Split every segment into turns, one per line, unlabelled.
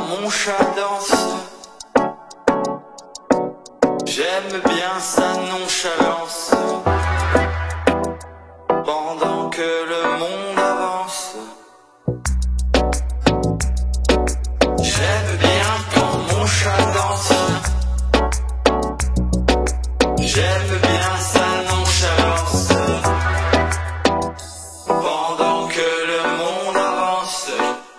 mon chat danse. J'aime bien sa nonchalance. Pendant que le monde avance. J'aime bien quand mon chat danse. J'aime bien sa nonchalance. Pendant que le monde avance.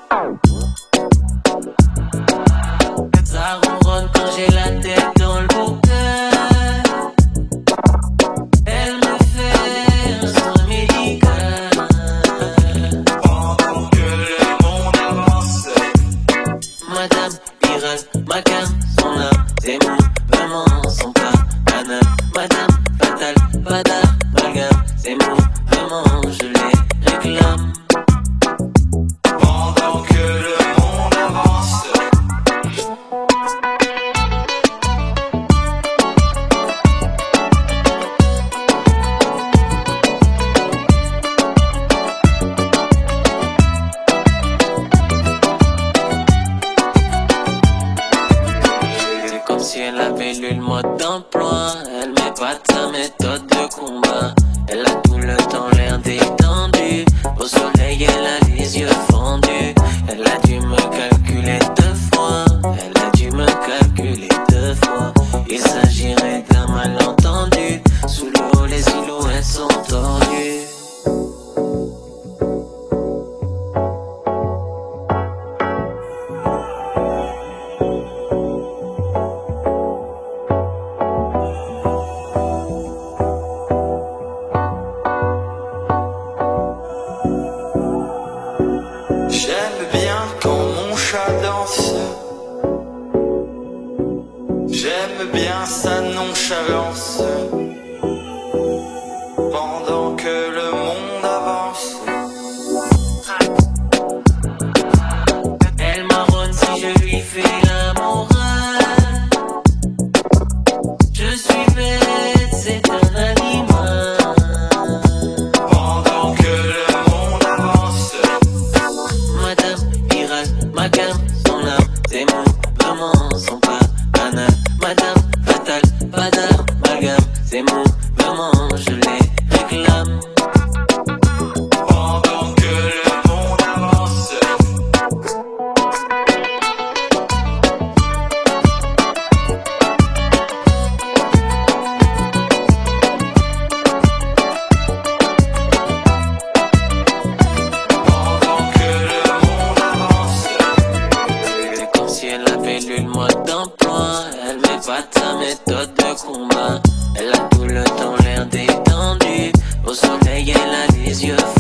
Ça ronronne quand j'ai la tête dans le bouquet. Elle me fait un soin médical.
Pendant que le monde avance.
Madame Pirate, ma cam, son âme, ses mots, vraiment sont pas banals. Madame Fatale, pas d'amalgame, ses mots, vraiment je les réclame.
Pendant que le monde avance.
C'est comme si elle avait lu le mode d'emploi. Elle met pas de sa méthode de combat. Elle a tout le temps l'air détendu. Au soleil elle a les yeux fendus. Elle a dû me calculer 2 fois. Elle a dû me calculer 2 fois. Il s'agirait d'un malentendu. Sous l'eau les silhouettes sont tordues.
J'aime bien quand mon chat danse. J'aime bien sa nonchalance. Pendant que le monde avance.
Elle marronne si je lui fais la morale. Je suis bête, c'est un animal.
Pendant que le monde avance.
Madame Pirate, ma cam, son âme, ses mots, vraiment sont pas banals. Madame Fatale, pas d'amalgame, ses mots, vraiment je les réclame.
Pendant que le monde avance. Pendant que le monde avance.
C'est comme si elle avait lu le mode d'emploi. Elle met pas de sa méthode de combat. Elle a tout le temps l'air détendu. Au soleil elle a les yeux